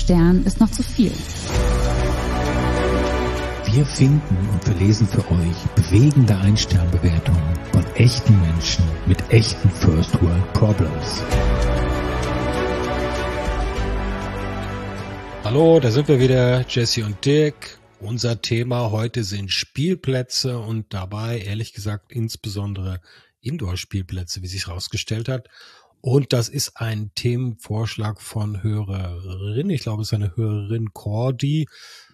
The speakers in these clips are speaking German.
Stern ist noch zu viel. Wir finden und verlesen für euch bewegende Ein-Stern-Bewertungen von echten Menschen mit echten First-World-Problems. Hallo, da sind wir wieder, Jesse und Dirk. Unser Thema heute sind Spielplätze und dabei, ehrlich gesagt, insbesondere Indoor-Spielplätze, wie sich herausgestellt hat. Und das ist ein Themenvorschlag von Hörerin, ich glaube, es ist eine Hörerin Cordy.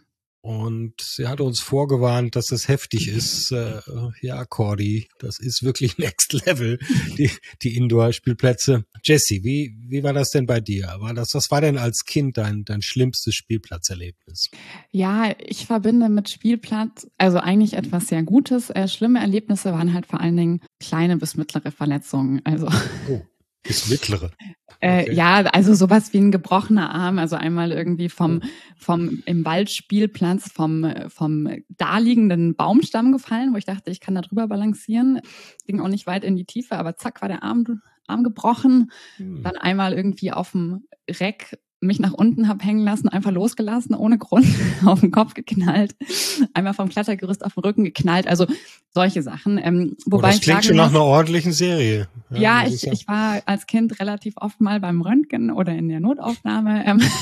Und sie hatte uns vorgewarnt, dass das heftig ist. Ja, Cordy, das ist wirklich Next Level, die Indoor-Spielplätze. Jessie, wie war das denn bei dir? Was war denn als Kind dein schlimmstes Spielplatzerlebnis? Ja, ich verbinde mit Spielplatz also eigentlich etwas sehr Gutes. Schlimme Erlebnisse waren halt vor allen Dingen kleine bis mittlere Verletzungen. Also Oh, bis mittlere. Okay. Ja, also sowas wie ein gebrochener Arm, also einmal irgendwie vom im Waldspielplatz vom daliegenden Baumstamm gefallen, wo ich dachte, ich kann da drüber balancieren. Ging auch nicht weit in die Tiefe, aber zack war der Arm gebrochen. Dann einmal irgendwie auf dem Reck mich nach unten hab hängen lassen, einfach losgelassen, ohne Grund, auf den Kopf geknallt, einmal vom Klettergerüst auf den Rücken geknallt, also solche Sachen. Wobei das klingt schon nach einer ordentlichen Serie. Ja, ich war als Kind relativ oft mal beim Röntgen oder in der Notaufnahme.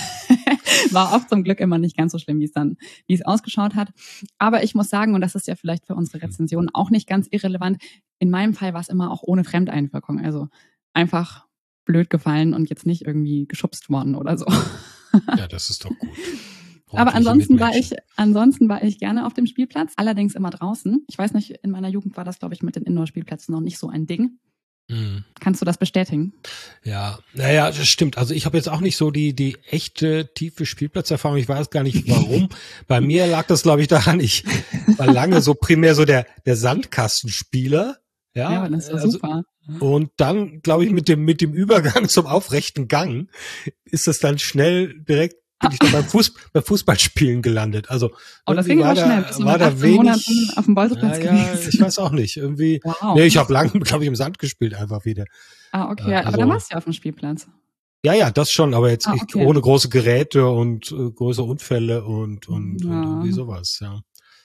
War auch zum Glück immer nicht ganz so schlimm, wie es ausgeschaut hat. Aber ich muss sagen, und das ist ja vielleicht für unsere Rezension auch nicht ganz irrelevant, in meinem Fall war es immer auch ohne Fremdeinwirkung, also einfach blöd gefallen und jetzt nicht irgendwie geschubst worden oder so. Ja, das ist doch gut. Aber ansonsten war ich gerne auf dem Spielplatz, allerdings immer draußen. Ich weiß nicht, in meiner Jugend war das, glaube ich, mit den Indoor-Spielplätzen noch nicht so ein Ding. Kannst du das bestätigen? Ja, naja, das stimmt. Also ich habe jetzt auch nicht so die echte tiefe Spielplatzerfahrung. Ich weiß gar nicht warum. Bei mir lag das, glaube ich, daran, ich war lange so primär so der Sandkastenspieler. Ja, das war super. Und dann, glaube ich, mit dem Übergang zum aufrechten Gang ist das dann schnell direkt bin ich dann beim Fußballspielen gelandet. Also das ging aber schnell. War da wenig Monaten auf dem Bolzplatz gewesen. Ich weiß auch nicht. Irgendwie. Wow. Nee, ich habe lange, glaube ich, im Sand gespielt einfach wieder. Okay, aber dann warst du ja auf dem Spielplatz. Ja, das schon, aber jetzt ohne große Geräte und größere Unfälle und irgendwie sowas, ja.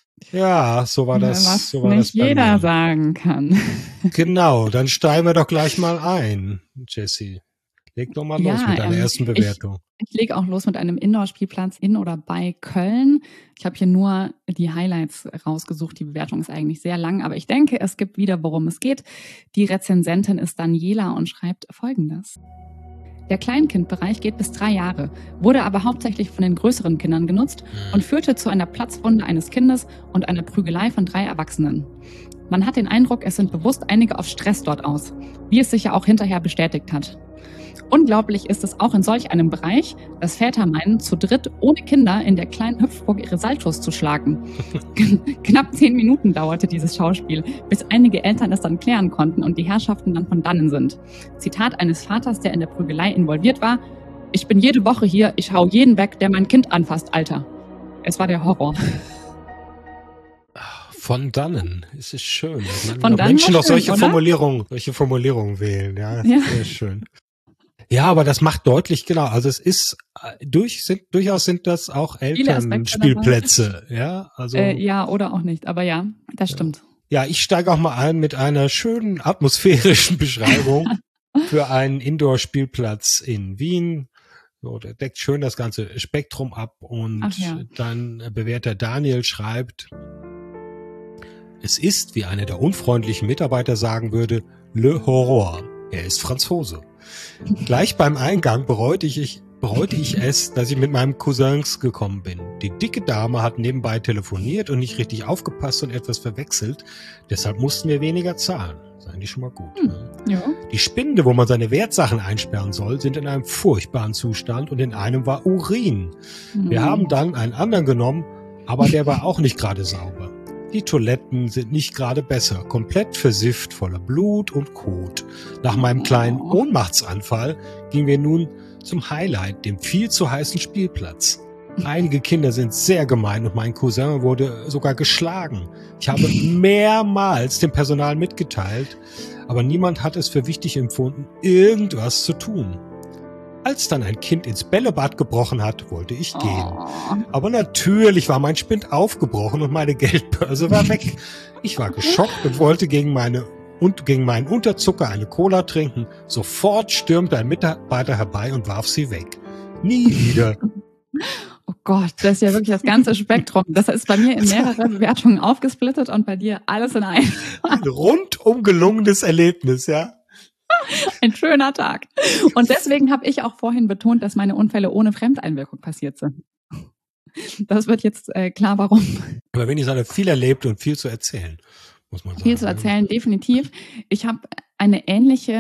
Ja, so war das. Was so war nicht das bei jeder mir. sagen kann. Genau, dann steigen wir doch gleich mal ein, Jessie. Leg doch mal los mit deiner ersten Bewertung. Ich lege auch los mit einem Indoor-Spielplatz in oder bei Köln. Ich habe hier nur die Highlights rausgesucht. Die Bewertung ist eigentlich sehr lang, aber ich denke, es gibt wieder, worum es geht. Die Rezensentin ist Daniela und schreibt Folgendes. Der Kleinkindbereich geht bis 3 Jahre, wurde aber hauptsächlich von den größeren Kindern genutzt und führte zu einer Platzwunde eines Kindes und einer Prügelei von 3 Erwachsenen. Man hat den Eindruck, es sind bewusst einige auf Stress dort aus, wie es sich ja auch hinterher bestätigt hat. Unglaublich ist es auch in solch einem Bereich, dass Väter meinen, zu dritt ohne Kinder in der kleinen Hüpfburg ihre Saltos zu schlagen. Knapp 10 Minuten dauerte dieses Schauspiel, bis einige Eltern es dann klären konnten und die Herrschaften dann von dannen sind. Zitat eines Vaters, der in der Prügelei involviert war: Ich bin jede Woche hier, ich hau jeden weg, der mein Kind anfasst, Alter. Es war der Horror. Von dannen, es ist schön. Von dannen Menschen noch solche oder? Formulierungen wählen, ja. Sehr schön. Ja, aber das macht deutlich, genau, also es ist, durchaus sind das auch Elternspielplätze, ja, also. Ja, oder auch nicht, aber ja, das stimmt. Ja, ich steige auch mal ein mit einer schönen atmosphärischen Beschreibung für einen Indoor-Spielplatz in Wien. So, der deckt schön das ganze Spektrum ab und dann Bewerter Daniel schreibt: Es ist, wie einer der unfreundlichen Mitarbeiter sagen würde, le Horror. Er ist Franzose. Gleich beim Eingang bereute ich es, dass ich mit meinem Cousins gekommen bin. Die dicke Dame hat nebenbei telefoniert und nicht richtig aufgepasst und etwas verwechselt. Deshalb mussten wir weniger zahlen. Das ist eigentlich schon mal gut. Ne? Ja. Die Spinde, wo man seine Wertsachen einsperren soll, sind in einem furchtbaren Zustand und in einem war Urin. Wir haben dann einen anderen genommen, aber der war auch nicht gerade sauber. Die Toiletten sind nicht gerade besser, komplett versifft, voller Blut und Kot. Nach meinem kleinen Ohnmachtsanfall gingen wir nun zum Highlight, dem viel zu heißen Spielplatz. Einige Kinder sind sehr gemein und mein Cousin wurde sogar geschlagen. Ich habe mehrmals dem Personal mitgeteilt, aber niemand hat es für wichtig empfunden, irgendwas zu tun. Als dann ein Kind ins Bällebad gebrochen hat, wollte ich gehen. Aber natürlich war mein Spind aufgebrochen und meine Geldbörse war weg. Ich war geschockt und wollte gegen meinen Unterzucker eine Cola trinken. Sofort stürmte ein Mitarbeiter herbei und warf sie weg. Nie wieder. Oh Gott, das ist ja wirklich das ganze Spektrum. Das ist bei mir in mehrere Bewertungen aufgesplittet und bei dir alles in einem. Ein rundum gelungenes Erlebnis, ja. Ein schöner Tag. Und deswegen habe ich auch vorhin betont, dass meine Unfälle ohne Fremdeinwirkung passiert sind. Das wird jetzt klar, warum. Aber wenn ihr seid, viel erlebt und viel zu erzählen, muss man sagen. Viel zu erzählen, definitiv. Ich habe eine ähnlich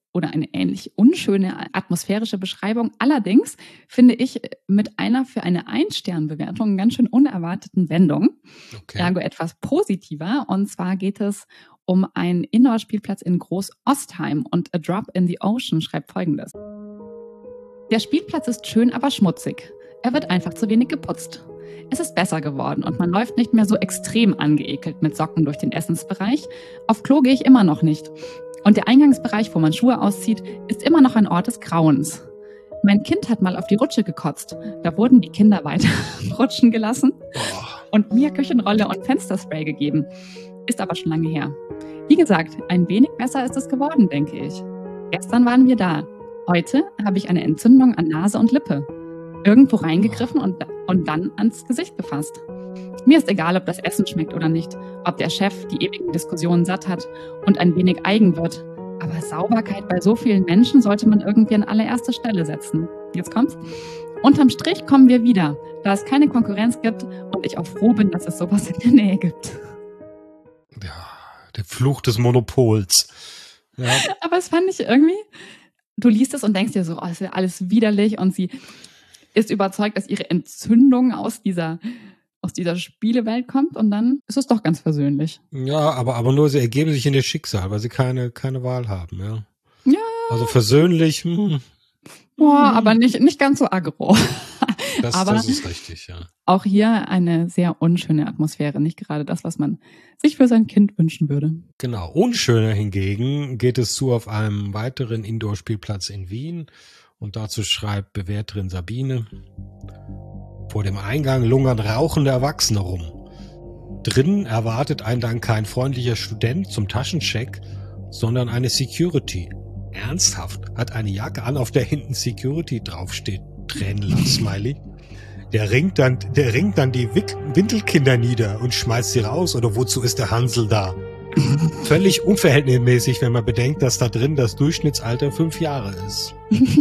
unschöne atmosphärische Beschreibung. Allerdings finde ich mit einer für eine 1-Stern-Bewertung ganz schön unerwarteten Wendung. Okay. Ergo etwas positiver. Und zwar geht es um einen Indoor-Spielplatz in Groß-Ostheim und A Drop in the Ocean schreibt Folgendes. Der Spielplatz ist schön, aber schmutzig. Er wird einfach zu wenig geputzt. Es ist besser geworden und man läuft nicht mehr so extrem angeekelt mit Socken durch den Essensbereich. Auf Klo gehe ich immer noch nicht. Und der Eingangsbereich, wo man Schuhe auszieht, ist immer noch ein Ort des Grauens. Mein Kind hat mal auf die Rutsche gekotzt. Da wurden die Kinder weiter rutschen gelassen und mir Küchenrolle und Fensterspray gegeben. Ist aber schon lange her. Wie gesagt, ein wenig besser ist es geworden, denke ich. Gestern waren wir da. Heute habe ich eine Entzündung an Nase und Lippe. Irgendwo reingegriffen und dann ans Gesicht gefasst. Mir ist egal, ob das Essen schmeckt oder nicht, ob der Chef die ewigen Diskussionen satt hat und ein wenig eigen wird. Aber Sauberkeit bei so vielen Menschen sollte man irgendwie an allererste Stelle setzen. Jetzt kommt's. Unterm Strich kommen wir wieder, da es keine Konkurrenz gibt und ich auch froh bin, dass es sowas in der Nähe gibt. Ja, der Fluch des Monopols. Ja. Aber es fand ich irgendwie, du liest es und denkst dir so, oh, ist ja alles widerlich und sie ist überzeugt, dass ihre Entzündung aus dieser Spielewelt kommt und dann ist es doch ganz versöhnlich. Ja, aber nur sie ergeben sich in ihr Schicksal, weil sie keine Wahl haben, ja. Ja. Also versöhnlich, Boah, aber nicht ganz so aggro. Das ist richtig, ja. Auch hier eine sehr unschöne Atmosphäre, nicht gerade das, was man sich für sein Kind wünschen würde. Genau, unschöner hingegen geht es zu auf einem weiteren Indoor-Spielplatz in Wien und dazu schreibt Bewerterin Sabine: Vor dem Eingang lungern rauchende Erwachsene rum. Drinnen erwartet einen dann kein freundlicher Student zum Taschencheck, sondern eine Security. Ernsthaft, hat eine Jacke an, auf der hinten Security draufsteht. Tränenlach-Smiley. Der ringt dann die Windelkinder nieder und schmeißt sie raus. Oder wozu ist der Hansel da? Völlig unverhältnismäßig, wenn man bedenkt, dass da drin das Durchschnittsalter 5 Jahre ist.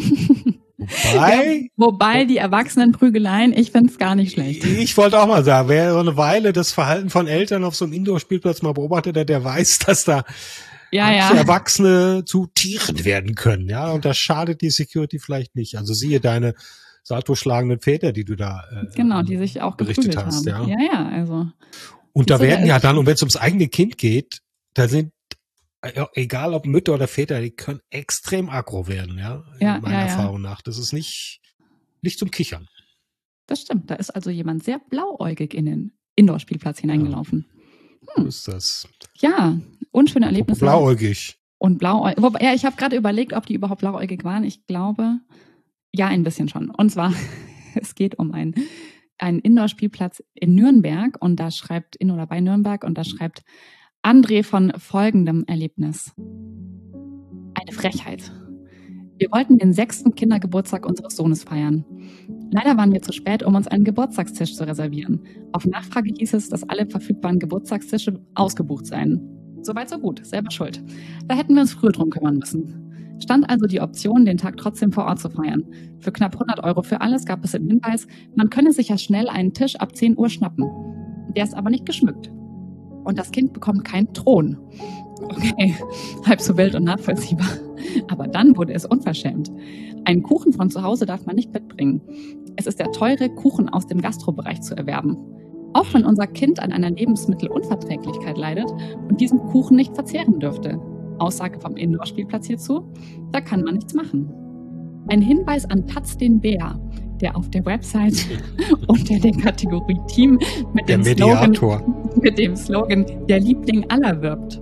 Wobei die Erwachsenenprügeleien, ich finde es gar nicht schlecht. Ich wollte auch mal sagen, wer so eine Weile das Verhalten von Eltern auf so einem Indoor-Spielplatz mal beobachtet hat, der weiß, dass da Erwachsene zu Tieren werden können. Ja, und das schadet die Security vielleicht nicht. Also siehe deine saltoschlagenden Väter, die du da die sich auch berichtet hast. Haben. Ja, also. Und da werden ja dann, und wenn es ums eigene Kind geht, da sind, egal ob Mütter oder Väter, die können extrem aggro werden, meiner Erfahrung nach. Das ist nicht zum Kichern. Das stimmt. Da ist also jemand sehr blauäugig in den Indoor-Spielplatz hineingelaufen. So ist das. Ja, unschöne Erlebnisse. Blauäugig. Und blauäugig. Ja, ich habe gerade überlegt, ob die überhaupt blauäugig waren. Ich glaube, ja, ein bisschen schon. Und zwar, es geht um einen Indoor-Spielplatz in Nürnberg und da schreibt bei Nürnberg und da schreibt André von folgendem Erlebnis. Eine Frechheit. Wir wollten den 6. Kindergeburtstag unseres Sohnes feiern. Leider waren wir zu spät, um uns einen Geburtstagstisch zu reservieren. Auf Nachfrage hieß es, dass alle verfügbaren Geburtstagstische ausgebucht seien. Soweit so gut, selber schuld. Da hätten wir uns früher drum kümmern müssen. Stand also die Option, den Tag trotzdem vor Ort zu feiern. Für knapp 100 € für alles gab es den Hinweis, man könne sich ja schnell einen Tisch ab 10 Uhr schnappen. Der ist aber nicht geschmückt. Und das Kind bekommt keinen Thron. Okay, halb so wild und nachvollziehbar. Aber dann wurde es unverschämt. Einen Kuchen von zu Hause darf man nicht mitbringen. Es ist der teure Kuchen aus dem Gastrobereich zu erwerben. Auch wenn unser Kind an einer Lebensmittelunverträglichkeit leidet und diesen Kuchen nicht verzehren dürfte. Aussage vom Indoor-Spielplatz hierzu, da kann man nichts machen. Ein Hinweis an Taz den Bär, der auf der Website unter der Kategorie Team mit dem Slogan Der Liebling aller wirbt.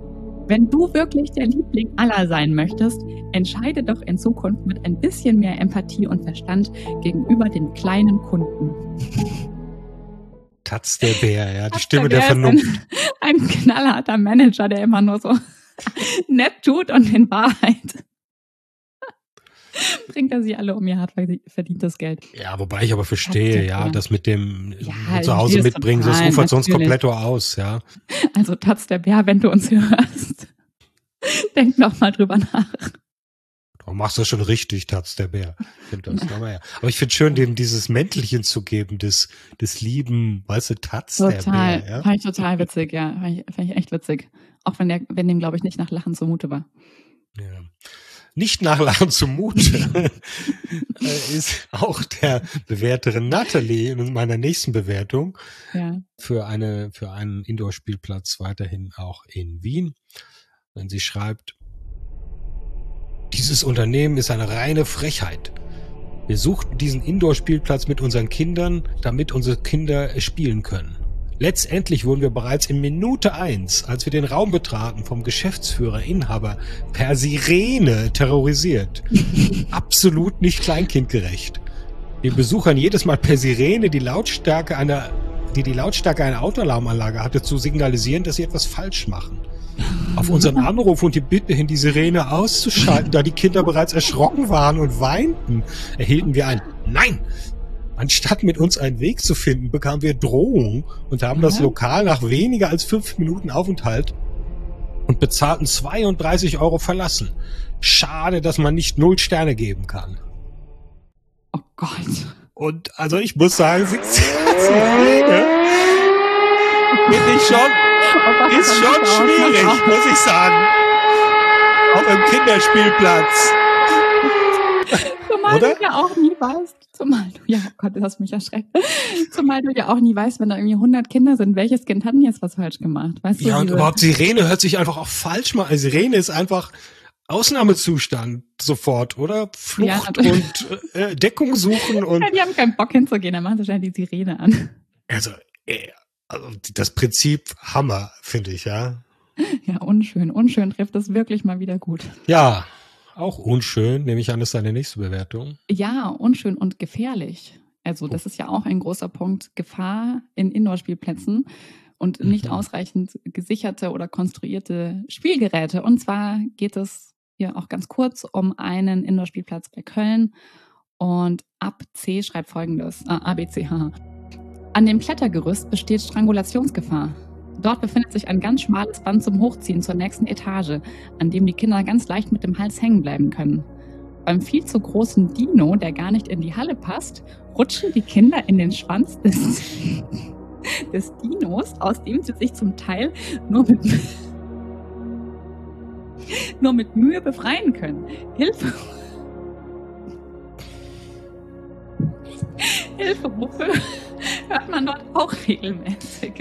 Wenn du wirklich der Liebling aller sein möchtest, entscheide doch in Zukunft mit ein bisschen mehr Empathie und Verstand gegenüber den kleinen Kunden. Taz der Bär, ja, die Stimme der Vernunft. Ein knallharter Manager, der immer nur so nett tut und in Wahrheit bringt er sie alle um ihr hart verdientes Geld. Ja, wobei ich aber verstehe, ja, das mit dem zu Hause mitbringen, das ufert uns komplett aus, ja. Also Taz der Bär, wenn du uns hörst, denk noch mal drüber nach. Du machst das schon richtig, Taz der Bär. Aber ich finde schön, dem dieses Mäntelchen zu geben, des lieben, weißt du, Taz der Bär. Ja? Fand ich total witzig, ja. Fand ich echt witzig. Auch wenn dem, glaube ich, nicht nach Lachen zumute war. Ja. Nicht nach Lachen zumute ist auch der Bewerterin Natalie in meiner nächsten Bewertung für einen Indoor-Spielplatz weiterhin auch in Wien. Wenn sie schreibt, dieses Unternehmen ist eine reine Frechheit. Wir suchten diesen Indoor-Spielplatz mit unseren Kindern, damit unsere Kinder spielen können. Letztendlich wurden wir bereits in Minute 1, als wir den Raum betraten, vom Geschäftsführer, Inhaber per Sirene terrorisiert. Absolut nicht kleinkindgerecht. Den Besuchern jedes Mal per Sirene die Lautstärke einer Autoalarmanlage hatte, zu signalisieren, dass sie etwas falsch machen. Auf unseren Anruf und die Bitte hin, die Sirene auszuschalten, da die Kinder bereits erschrocken waren und weinten, erhielten wir ein Nein! Anstatt mit uns einen Weg zu finden, bekamen wir Drohung und haben das Lokal nach weniger als 5 Minuten Aufenthalt und bezahlten 32 € verlassen. Schade, dass man nicht 0 Sterne geben kann. Oh Gott. Und also ich muss sagen, ist schon schwierig, muss ich sagen. Auch im Kinderspielplatz. Zumal du ja auch nie weißt, oh Gott, das hast mich erschreckt. Zumal du ja auch nie weißt, wenn da irgendwie 100 Kinder sind, welches Kind hat denn jetzt was falsch gemacht? Weißt du, und überhaupt Sirene hört sich einfach auch falsch mal. Sirene ist einfach Ausnahmezustand sofort, oder? Flucht und Deckung suchen und. Ja, die haben keinen Bock hinzugehen, dann machen sie schnell die Sirene an. Also das Prinzip Hammer, finde ich, ja. Ja, unschön. Unschön trifft das wirklich mal wieder gut. Ja. Auch unschön, nehme ich an, ist deine nächste Bewertung. Ja, unschön und gefährlich. Also das ist ja auch ein großer Punkt. Gefahr in Indoor-Spielplätzen und nicht ausreichend gesicherte oder konstruierte Spielgeräte. Und zwar geht es hier auch ganz kurz um einen Indoor-Spielplatz bei Köln. Und ABC schreibt Folgendes. ABCH. An dem Klettergerüst besteht Strangulationsgefahr. Dort befindet sich ein ganz schmales Band zum Hochziehen zur nächsten Etage, an dem die Kinder ganz leicht mit dem Hals hängen bleiben können. Beim viel zu großen Dino, der gar nicht in die Halle passt, rutschen die Kinder in den Schwanz des Dinos, aus dem sie sich zum Teil nur mit Mühe befreien können. Hilferufe hört man dort auch regelmäßig.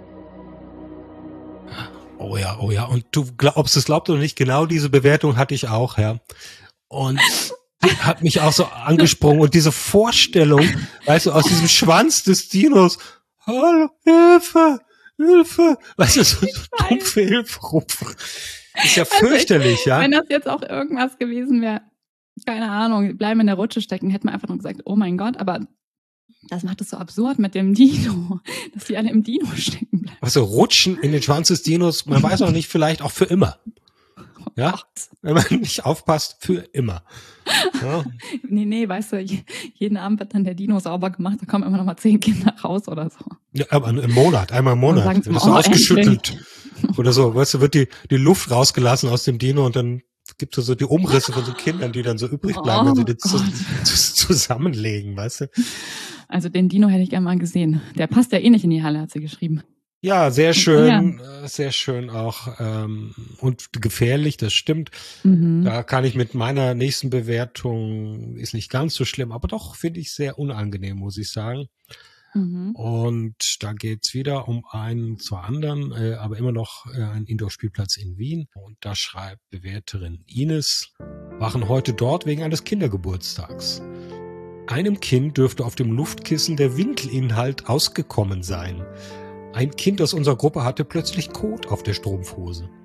Oh ja. Und du glaubst es oder nicht, genau diese Bewertung hatte ich auch, ja. Und die hat mich auch so angesprungen. Und diese Vorstellung, weißt du, aus diesem Schwanz des Dinos, hallo, Hilfe, weißt du, so dumpfe Hilferufe. Ist ja fürchterlich, ja. Wenn das jetzt auch irgendwas gewesen wäre, keine Ahnung, bleiben in der Rutsche stecken, hätte man einfach nur gesagt, oh mein Gott, aber das macht es so absurd mit dem Dino, dass die alle im Dino stecken bleiben. Also rutschen in den Schwanz des Dinos, man weiß auch nicht, vielleicht auch für immer. Ja, wenn man nicht aufpasst, für immer. Ja. Nee, weißt du, jeden Abend wird dann der Dino sauber gemacht, da kommen immer noch mal 10 Kinder raus oder so. Ja, aber einmal im Monat, wird das so ausgeschüttelt. Oder so, weißt du, wird die Luft rausgelassen aus dem Dino und dann gibt es so die Umrisse von so Kindern, die dann so übrig bleiben, wenn sie die zusammenlegen, weißt du? Also den Dino hätte ich gerne mal gesehen. Der passt ja eh nicht in die Halle, hat sie geschrieben. Ja, sehr schön, sehr schön auch und gefährlich, das stimmt. Da kann ich mit meiner nächsten Bewertung, ist nicht ganz so schlimm, aber doch finde ich sehr unangenehm, muss ich sagen. Und da geht's wieder um einen, zwar anderen, aber immer noch einen Indoor-Spielplatz in Wien. Und da schreibt Bewerterin Ines, waren heute dort wegen eines Kindergeburtstags. Einem Kind dürfte auf dem Luftkissen der Winkelinhalt ausgekommen sein. Ein Kind aus unserer Gruppe hatte plötzlich Kot auf der Strumpfhose.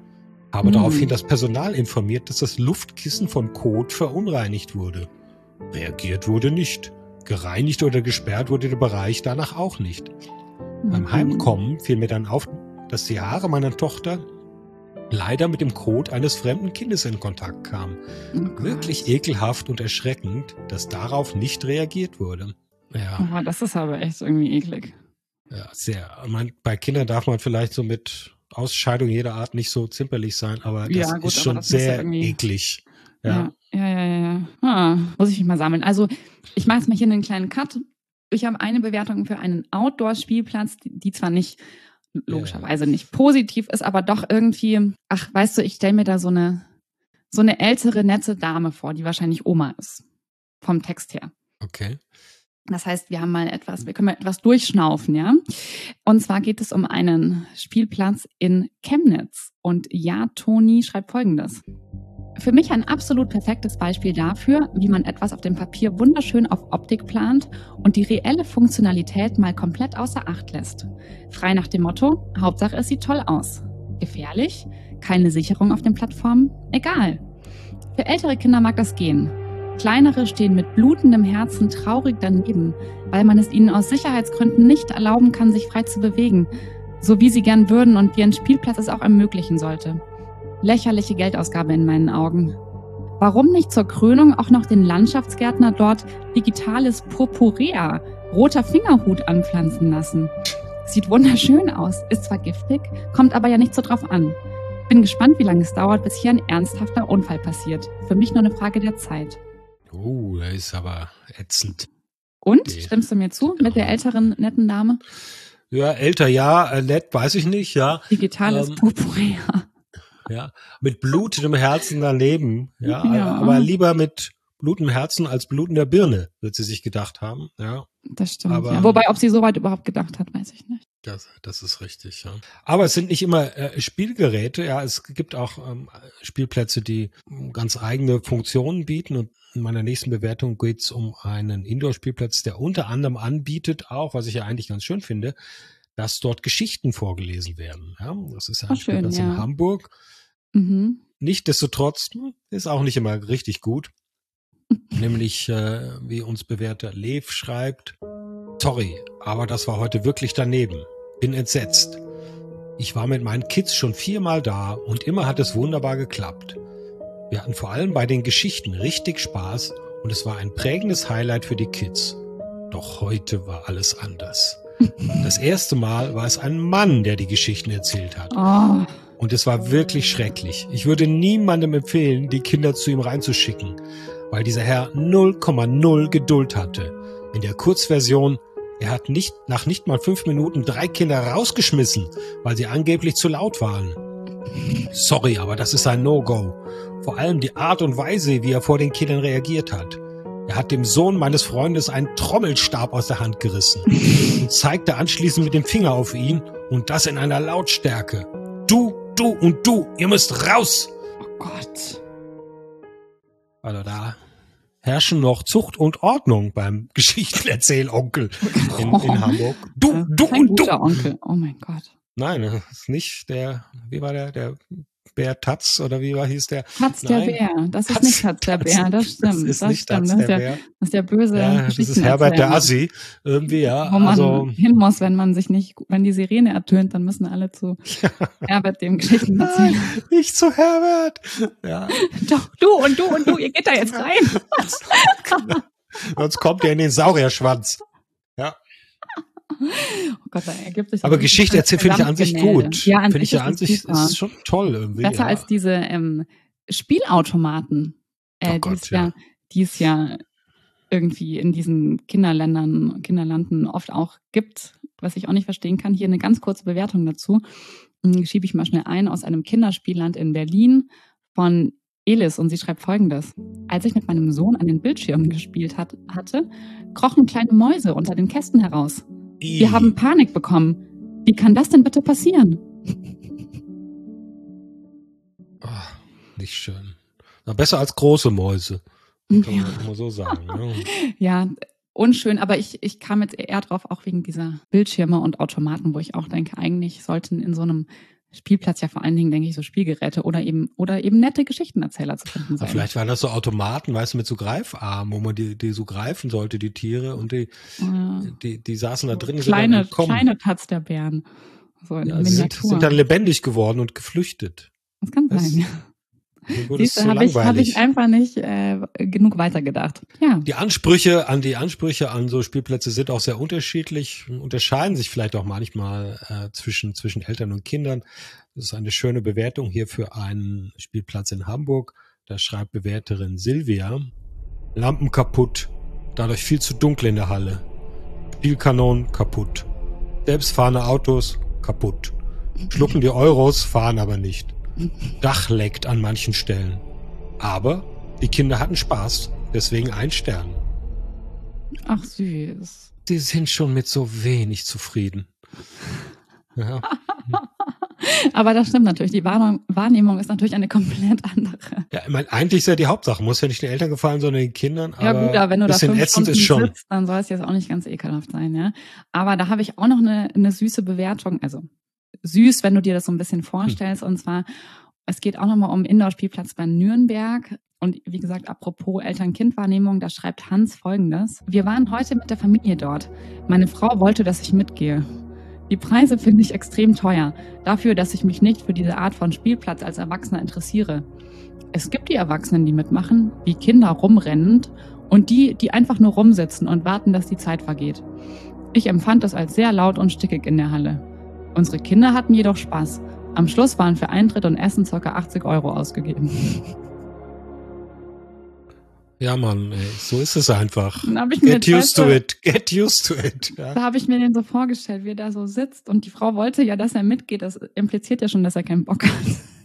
Habe daraufhin das Personal informiert, dass das Luftkissen von Kot verunreinigt wurde. Reagiert wurde nicht. Gereinigt oder gesperrt wurde der Bereich danach auch nicht. Beim Heimkommen fiel mir dann auf, dass die Haare meiner Tochter leider mit dem Kot eines fremden Kindes in Kontakt kamen. Wirklich ekelhaft und erschreckend, dass darauf nicht reagiert wurde. Ja. Oh, das ist aber echt irgendwie eklig. Ja, sehr. Bei Kindern darf man vielleicht so mit Ausscheidung jeder Art nicht so zimperlich sein, aber das ist schon das sehr eklig. Ja. Muss ich mich mal sammeln. Also ich mache jetzt mal hier einen kleinen Cut. Ich habe eine Bewertung für einen Outdoor-Spielplatz, die zwar nicht, logischerweise nicht positiv ist, aber doch irgendwie, weißt du, ich stelle mir da so eine ältere, nette Dame vor, die wahrscheinlich Oma ist. Vom Text her. Okay. Das heißt, wir können mal etwas durchschnaufen, ja. Und zwar geht es um einen Spielplatz in Chemnitz. Und ja, Toni schreibt Folgendes. Für mich ein absolut perfektes Beispiel dafür, wie man etwas auf dem Papier wunderschön auf Optik plant und die reelle Funktionalität mal komplett außer Acht lässt. Frei nach dem Motto, Hauptsache es sieht toll aus. Gefährlich? Keine Sicherung auf den Plattformen? Egal. Für ältere Kinder mag das gehen. Kleinere stehen mit blutendem Herzen traurig daneben, weil man es ihnen aus Sicherheitsgründen nicht erlauben kann, sich frei zu bewegen, so wie sie gern würden und wie ein Spielplatz es auch ermöglichen sollte. Lächerliche Geldausgabe in meinen Augen. Warum nicht zur Krönung auch noch den Landschaftsgärtner dort digitales Purpurea, roter Fingerhut anpflanzen lassen? Sieht wunderschön aus, ist zwar giftig, kommt aber ja nicht so drauf an. Bin gespannt, wie lange es dauert, bis hier ein ernsthafter Unfall passiert. Für mich nur eine Frage der Zeit. Der ist aber ätzend. Und? Stimmst du mir zu mit der älteren, netten Dame? Ja, älter ja, nett weiß ich nicht, ja. Digitales Purpurea. Ja, mit blutendem Herzen daneben, ja, aber lieber mit blutendem Herzen als blutender Birne, wird sie sich gedacht haben, ja. Das stimmt, aber, Wobei, ob sie so weit überhaupt gedacht hat, weiß ich nicht. Das ist richtig, ja. Aber es sind nicht immer Spielgeräte, ja, es gibt auch Spielplätze, die ganz eigene Funktionen bieten und in meiner nächsten Bewertung geht es um einen Indoor-Spielplatz, der unter anderem anbietet, auch, was ich ja eigentlich ganz schön finde, dass dort Geschichten vorgelesen werden. Ja, das ist ja ein Spielplatz in Hamburg. Nichtsdestotrotz ist auch nicht immer richtig gut. Nämlich, wie uns bewährter Lev schreibt, sorry, aber das war heute wirklich daneben. Bin entsetzt. Ich war mit meinen Kids schon 4-mal da und immer hat es wunderbar geklappt. Wir hatten vor allem bei den Geschichten richtig Spaß und es war ein prägendes Highlight für die Kids. Doch heute war alles anders. Das erste Mal war es ein Mann, der die Geschichten erzählt hat. Oh. Und es war wirklich schrecklich. Ich würde niemandem empfehlen, die Kinder zu ihm reinzuschicken, weil dieser Herr 0,0 Geduld hatte. In der Kurzversion, er hat nach nicht mal 5 Minuten 3 Kinder rausgeschmissen, weil sie angeblich zu laut waren. Sorry, aber das ist ein No-Go. Vor allem die Art und Weise, wie er vor den Kindern reagiert hat. Er hat dem Sohn meines Freundes einen Trommelstab aus der Hand gerissen und zeigte anschließend mit dem Finger auf ihn und das in einer Lautstärke. Du und du, ihr müsst raus! Oh Gott. Also da herrschen noch Zucht und Ordnung beim Geschichtenerzählonkel in Hamburg. Du Kein und du! Guter Onkel, oh mein Gott. Nein, das ist nicht wie war der Bär Tatz oder hieß der? Tatz der Bär, das ist nicht Tatz der Bär, das stimmt. Das ist nicht Tatz der Bär. Das ist der böse das ist Herbert der Assi, irgendwie, ja. Wo man hin muss, wenn die Sirene ertönt, dann müssen alle zu Herbert dem Geschichten erzählen. Nicht zu Herbert! Ja. Doch, du und du, ihr geht da jetzt rein. Sonst kommt ihr in den Saurierschwanz. Ja. Oh Gott, da ergibt sich. Aber Geschichte erzählen finde ich an sich gut. Ja, finde ich ja an sich ist schon toll irgendwie. Besser als diese Spielautomaten, die es ja irgendwie in diesen Kinderlanden oft auch gibt, was ich auch nicht verstehen kann. Hier eine ganz kurze Bewertung dazu. Schiebe ich mal schnell ein aus einem Kinderspielland in Berlin von Elis und sie schreibt Folgendes. Als ich mit meinem Sohn an den Bildschirmen gespielt hatte, krochen kleine Mäuse unter den Kästen heraus. Wir haben Panik bekommen. Wie kann das denn bitte passieren? Ach, nicht schön. Na, besser als große Mäuse. Kann man immer so sagen. Ne? Ja, unschön, aber ich kam jetzt eher drauf, auch wegen dieser Bildschirme und Automaten, wo ich auch denke, eigentlich sollten in so einem Spielplatz ja vor allen Dingen, denke ich, so Spielgeräte oder eben nette Geschichtenerzähler zu finden sein. Vielleicht waren das so Automaten, weißt du, mit so Greifarmen, wo man die so greifen sollte, die Tiere, und die saßen da drin. Kleine Tats der Bären. So in Miniatur. Sind dann lebendig geworden und geflüchtet. Das kann sein, ja. Siehst du, habe ich einfach nicht genug weitergedacht. Ja. Die Ansprüche an so Spielplätze sind auch sehr unterschiedlich, unterscheiden sich vielleicht auch manchmal zwischen Eltern und Kindern. Das ist eine schöne Bewertung hier für einen Spielplatz in Hamburg. Da schreibt Bewerterin Silvia: Lampen kaputt, dadurch viel zu dunkel in der Halle. Spielkanonen kaputt. Selbstfahrende Autos kaputt. Schlucken die Euros, fahren aber nicht. Dach leckt an manchen Stellen. Aber die Kinder hatten Spaß, deswegen 1 Stern. Ach süß. Die sind schon mit so wenig zufrieden. Ja. Aber das stimmt natürlich. Die Wahrnehmung ist natürlich eine komplett andere. Ja, ich meine, eigentlich ist ja die Hauptsache. Muss ja nicht den Eltern gefallen, sondern den Kindern. Ja gut, aber wenn du da 5 Stunden schon sitzt, dann soll es jetzt auch nicht ganz ekelhaft sein, ja. Aber da habe ich auch noch eine süße Bewertung. Also süß, wenn du dir das so ein bisschen vorstellst. Und zwar, es geht auch nochmal um Indoor-Spielplatz bei Nürnberg. Und wie gesagt, apropos Eltern-Kind-Wahrnehmung, da schreibt Hans Folgendes: Wir waren heute mit der Familie dort. Meine Frau wollte, dass ich mitgehe. Die Preise finde ich extrem teuer, dafür, dass ich mich nicht für diese Art von Spielplatz als Erwachsener interessiere. Es gibt die Erwachsenen, die mitmachen, wie Kinder rumrennend, und die einfach nur rumsitzen und warten, dass die Zeit vergeht. Ich empfand das als sehr laut und stickig in der Halle. Unsere Kinder hatten jedoch Spaß. Am Schluss waren für Eintritt und Essen ca. 80 € ausgegeben. Ja, Mann, ey, so ist es einfach. Get used to it. Ja. Da habe ich mir den so vorgestellt, wie er da so sitzt, und die Frau wollte ja, dass er mitgeht. Das impliziert ja schon, dass er keinen Bock hat.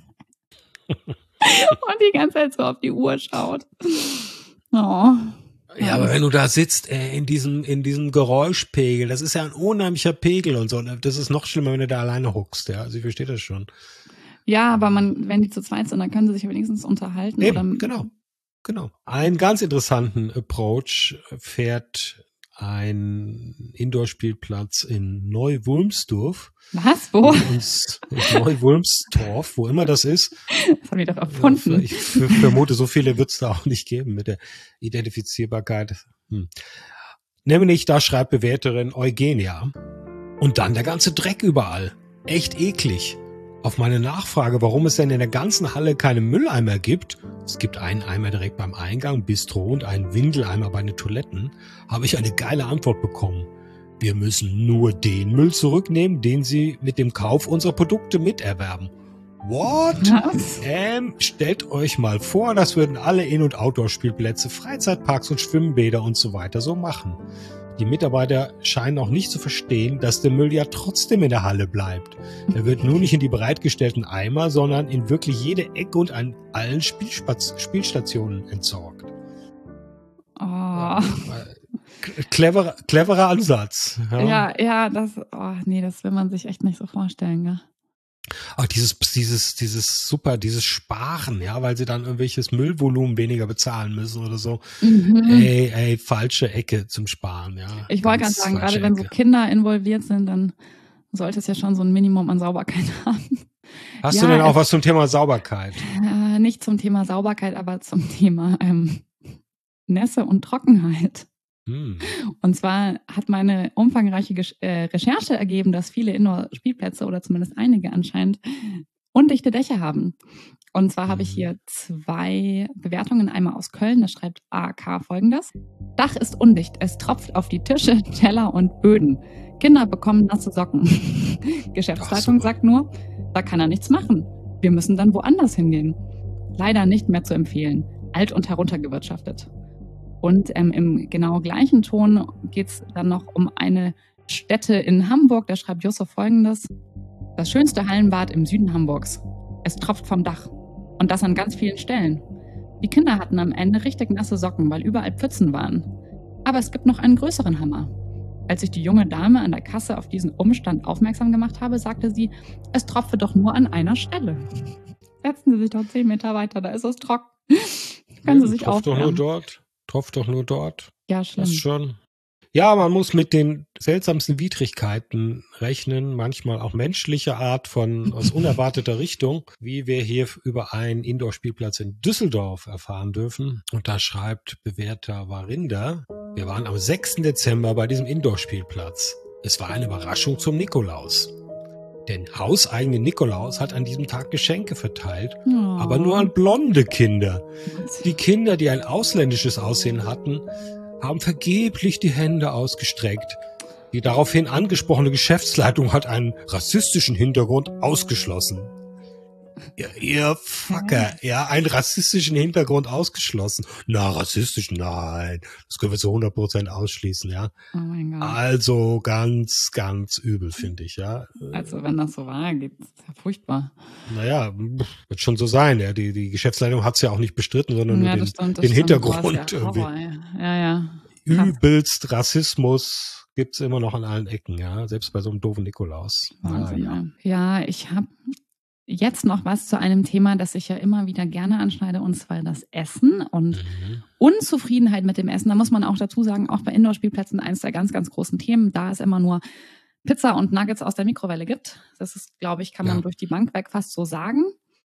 Und die ganze Zeit so auf die Uhr schaut. Oh. Ja, aber wenn du da sitzt, in diesem Geräuschpegel, das ist ja ein unheimlicher Pegel und so. Und das ist noch schlimmer, wenn du da alleine huckst, ja. Also ich verstehe das schon. Ja, aber wenn die zu zweit sind, dann können sie sich wenigstens unterhalten. Eben, oder Genau. Einen ganz interessanten Approach fährt ein Indoor-Spielplatz in Neu-Wulmsdorf. Was? Wo? Neu-Wulmsdorf, wo immer das ist. Das haben wir doch erfunden. Ich vermute, so viele wird es da auch nicht geben mit der Identifizierbarkeit. Nämlich, da schreibt Bewerterin Eugenia: Und dann der ganze Dreck überall. Echt eklig. Auf meine Nachfrage, warum es denn in der ganzen Halle keine Mülleimer gibt, es gibt einen Eimer direkt beim Eingang, Bistro, und einen Windeleimer bei den Toiletten, habe ich eine geile Antwort bekommen. Wir müssen nur den Müll zurücknehmen, den Sie mit dem Kauf unserer Produkte miterwerben. What? Was? Stellt euch mal vor, das würden alle In- und Outdoor-Spielplätze, Freizeitparks und Schwimmbäder und so weiter so machen. Die Mitarbeiter scheinen auch nicht zu verstehen, dass der Müll ja trotzdem in der Halle bleibt. Er wird nur nicht in die bereitgestellten Eimer, sondern in wirklich jede Ecke und an allen Spielstationen entsorgt. Oh. Cleverer Ansatz. Ja, das will man sich echt nicht so vorstellen, ja. Ach, dieses Sparen, ja, weil sie dann irgendwelches Müllvolumen weniger bezahlen müssen oder so. Mhm. Ey, falsche Ecke zum Sparen, ja. Ich wollte gerade sagen, gerade wenn so Kinder involviert sind, dann sollte es ja schon so ein Minimum an Sauberkeit haben. Hast du denn auch was zum Thema Sauberkeit? Nicht zum Thema Sauberkeit, aber zum Thema Nässe und Trockenheit. Und zwar hat meine umfangreiche Recherche ergeben, dass viele Indoor-Spielplätze oder zumindest einige anscheinend undichte Dächer haben. Und zwar habe ich hier 2 Bewertungen. Einmal aus Köln, da schreibt AK Folgendes: Dach ist undicht, es tropft auf die Tische, Teller und Böden. Kinder bekommen nasse Socken. Geschäftsleitung sagt nur, da kann er nichts machen. Wir müssen dann woanders hingehen. Leider nicht mehr zu empfehlen. Alt und heruntergewirtschaftet. Und im genau gleichen Ton geht es dann noch um eine Stätte in Hamburg. Da schreibt Yusuf Folgendes: Das schönste Hallenbad im Süden Hamburgs. Es tropft vom Dach. Und das an ganz vielen Stellen. Die Kinder hatten am Ende richtig nasse Socken, weil überall Pfützen waren. Aber es gibt noch einen größeren Hammer. Als ich die junge Dame an der Kasse auf diesen Umstand aufmerksam gemacht habe, sagte sie, es tropfe doch nur an einer Stelle. Setzen Sie sich doch 10 Meter weiter, da ist es trocken. Können Sie sich aufwärmen. Tropft doch nur dort. Ja, schlimm. Das schon. Ja, man muss mit den seltsamsten Widrigkeiten rechnen, manchmal auch menschlicher Art aus unerwarteter Richtung, wie wir hier über einen Indoor-Spielplatz in Düsseldorf erfahren dürfen. Und da schreibt Bewährter Warinder: Wir waren am 6. Dezember bei diesem Indoor-Spielplatz. Es war eine Überraschung zum Nikolaus. Denn hauseigene Nikolaus hat an diesem Tag Geschenke verteilt, aber nur an blonde Kinder. Die Kinder, die ein ausländisches Aussehen hatten, haben vergeblich die Hände ausgestreckt. Die daraufhin angesprochene Geschäftsleitung hat einen rassistischen Hintergrund ausgeschlossen. Ja, ihr Fucker, ja, einen rassistischen Hintergrund ausgeschlossen. Na, rassistisch, nein. Das können wir zu 100% ausschließen, ja. Oh mein Gott. Also ganz, ganz übel, finde ich, ja. Also wenn das so war, geht's ja furchtbar. Naja, wird schon so sein, ja. Die Geschäftsleitung hat es ja auch nicht bestritten, sondern nur den Hintergrund. Ja, Horror, ja. Übelst Rassismus gibt's immer noch an allen Ecken, ja. Selbst bei so einem doofen Nikolaus. Wahnsinn, ja, ich habe jetzt noch was zu einem Thema, das ich ja immer wieder gerne anschneide, und zwar das Essen und Unzufriedenheit mit dem Essen. Da muss man auch dazu sagen, auch bei Indoor-Spielplätzen eines der ganz, ganz großen Themen, da es immer nur Pizza und Nuggets aus der Mikrowelle gibt. Das ist, glaube ich, kann man durch die Bank weg fast so sagen.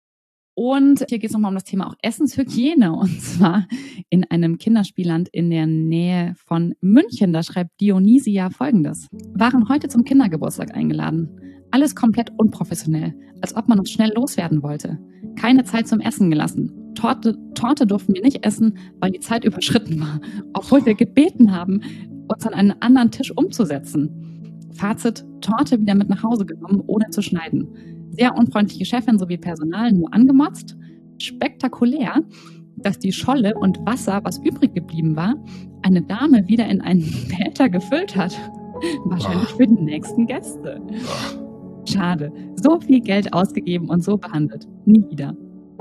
Und hier geht es nochmal um das Thema auch Essenshygiene, und zwar in einem Kinderspielland in der Nähe von München. Da schreibt Dionysia Folgendes: Waren heute zum Kindergeburtstag eingeladen. Alles komplett unprofessionell, als ob man uns schnell loswerden wollte. Keine Zeit zum Essen gelassen. Torte durften wir nicht essen, weil die Zeit überschritten war, obwohl wir gebeten haben, uns an einen anderen Tisch umzusetzen. Fazit: Torte wieder mit nach Hause genommen, ohne zu schneiden. Sehr unfreundliche Chefin sowie Personal nur angemotzt. Spektakulär, dass die Scholle und Wasser, was übrig geblieben war, eine Dame wieder in einen Behälter gefüllt hat. Wahrscheinlich für die nächsten Gäste. Schade. So viel Geld ausgegeben und so behandelt. Nie wieder.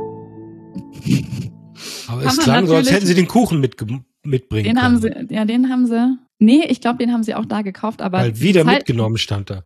Aber es klang so, als hätten sie den Kuchen mitbringen können. Den haben sie. Nee, ich glaube, den haben sie auch da gekauft, aber. Weil wieder mitgenommen stand da.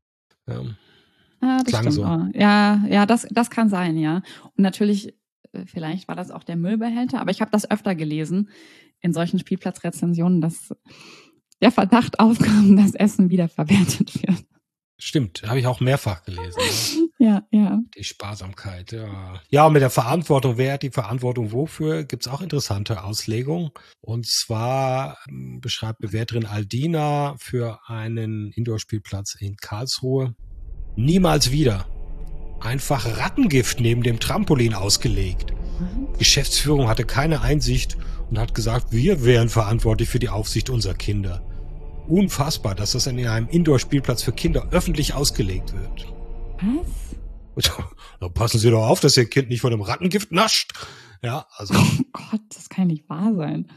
Ja, das stimmt. So. Ja, das kann sein, ja. Und natürlich, vielleicht war das auch der Müllbehälter, aber ich habe das öfter gelesen in solchen Spielplatzrezensionen, dass der Verdacht aufkam, dass Essen wiederverwertet wird. Stimmt, habe ich auch mehrfach gelesen. Ja. Die Sparsamkeit, ja. Ja, und mit der Verantwortung, wer hat die Verantwortung wofür, gibt's auch interessante Auslegungen. Und zwar beschreibt Bewährterin Aldina für einen Indoor-Spielplatz in Karlsruhe: Niemals wieder. Einfach Rattengift neben dem Trampolin ausgelegt. Geschäftsführung hatte keine Einsicht und hat gesagt, wir wären verantwortlich für die Aufsicht unserer Kinder. Unfassbar, dass das in einem Indoor-Spielplatz für Kinder öffentlich ausgelegt wird. Was? Da passen Sie doch auf, dass Ihr Kind nicht von dem Rattengift nascht. Ja, also. Oh Gott, das kann nicht wahr sein.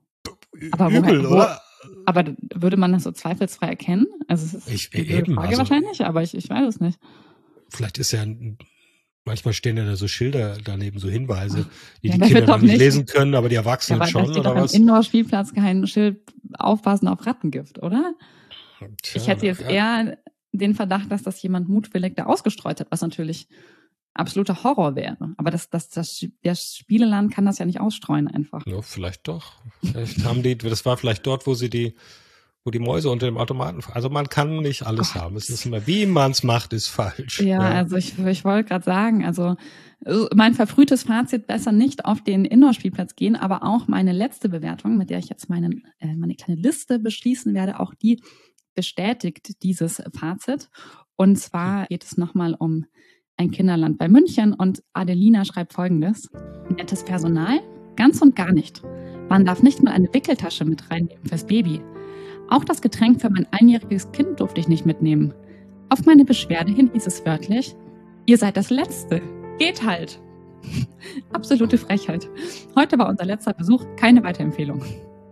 Aber übel, oder? Aber würde man das so zweifelsfrei erkennen? Also es ist eine Frage wahrscheinlich, aber ich weiß es nicht. Vielleicht ist ja manchmal stehen ja da so Schilder daneben, so Hinweise, die Kinder noch nicht lesen können, aber die Erwachsenen schon, oder doch was? Im Indoor-Spielplatz kein Schild, aufpassen auf Rattengift, oder? Tja, ich hätte jetzt eher den Verdacht, dass das jemand mutwillig da ausgestreut hat, was natürlich absoluter Horror wäre. Aber der Spieleland kann das ja nicht ausstreuen einfach. Ja, vielleicht doch. Vielleicht haben das war vielleicht dort, wo die Mäuse unter dem Automaten, also man kann nicht alles haben. Es ist immer, wie man es macht, ist falsch. Ja, also ich wollte gerade sagen, also mein verfrühtes Fazit: besser nicht auf den Indoor-Spielplatz gehen, aber auch meine letzte Bewertung, mit der ich jetzt meine kleine Liste beschließen werde, auch die bestätigt dieses Fazit. Und zwar geht es nochmal um ein Kinderland bei München, und Adelina schreibt Folgendes: Nettes Personal? Ganz und gar nicht. Man darf nicht mal eine Wickeltasche mit reinnehmen fürs Baby. Auch das Getränk für mein einjähriges Kind durfte ich nicht mitnehmen. Auf meine Beschwerde hin hieß es wörtlich: Ihr seid das Letzte. Geht halt. Absolute Frechheit. Heute war unser letzter Besuch, keine Weiterempfehlung.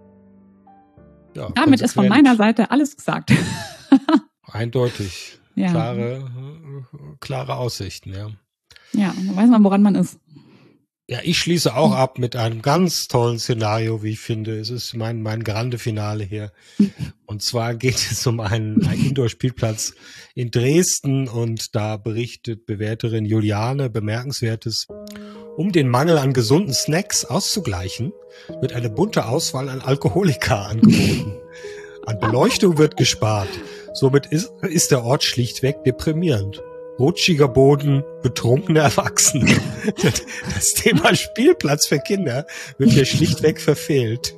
Ja, damit ist von meiner Seite alles gesagt. Eindeutig. Ja. Klare Aussichten, ja. Ja, dann weiß man, woran man ist. Ja, ich schließe auch ab mit einem ganz tollen Szenario, wie ich finde. Es ist mein Grande Finale hier. Und zwar geht es um einen Indoor-Spielplatz in Dresden, und da berichtet Bewährterin Juliane Bemerkenswertes: Um den Mangel an gesunden Snacks auszugleichen, wird eine bunte Auswahl an Alkoholika angeboten. An Beleuchtung wird gespart. Somit ist der Ort schlichtweg deprimierend. Rutschiger Boden, betrunkene Erwachsene. Das Thema Spielplatz für Kinder wird hier schlichtweg verfehlt.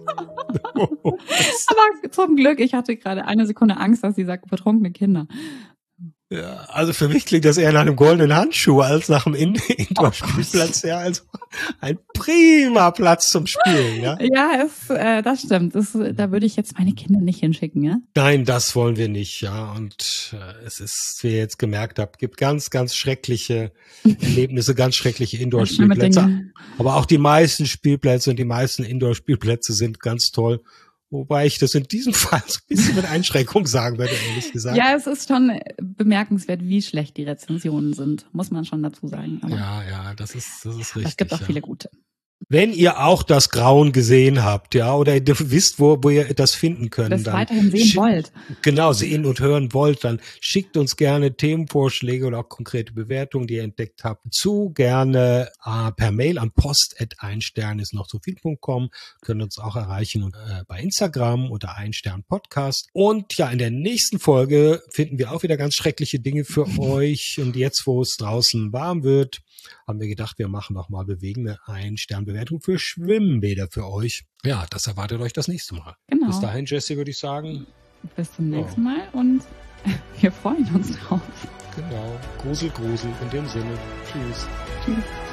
Aber zum Glück, ich hatte gerade eine Sekunde Angst, dass sie sagt, betrunkene Kinder. Ja, also für mich klingt das eher nach einem goldenen Handschuh als nach einem Indoor-Spielplatz. Ja, also ein prima Platz zum Spielen. Ja, ja, das stimmt. Da würde ich jetzt meine Kinder nicht hinschicken, ja? Nein, das wollen wir nicht, ja. Und es ist, wie ihr jetzt gemerkt habt, gibt ganz, ganz schreckliche Erlebnisse, ganz schreckliche Indoor-Spielplätze. Aber auch die meisten Spielplätze und die meisten Indoor-Spielplätze sind ganz toll. Wobei ich das in diesem Fall so ein bisschen mit Einschränkung sagen würde, ehrlich gesagt. Ja, es ist schon bemerkenswert, wie schlecht die Rezensionen sind, muss man schon dazu sagen. Aber ja, das ist richtig. Es gibt auch viele gute. Wenn ihr auch das Grauen gesehen habt, ja, oder ihr wisst, wo ihr das finden könnt, das weiterhin sehen wollt. Genau, sehen und hören wollt, dann schickt uns gerne Themenvorschläge oder auch konkrete Bewertungen, die ihr entdeckt habt, zu gerne per Mail an post@einstern-ist-noch-so-viel.com. Könnt uns auch erreichen bei Instagram unter Einstern-Podcast. Und ja, in der nächsten Folge finden wir auch wieder ganz schreckliche Dinge für euch. Und jetzt, wo es draußen warm wird, haben wir gedacht, wir machen noch mal bewegende Ein-Stern-Bewertung für Schwimmbäder für euch. Ja, das erwartet euch das nächste Mal. Genau. Bis dahin, Jessie, würde ich sagen. Bis zum nächsten Mal und wir freuen uns drauf. Genau. Grusel, Grusel in dem Sinne. Tschüss. Tschüss.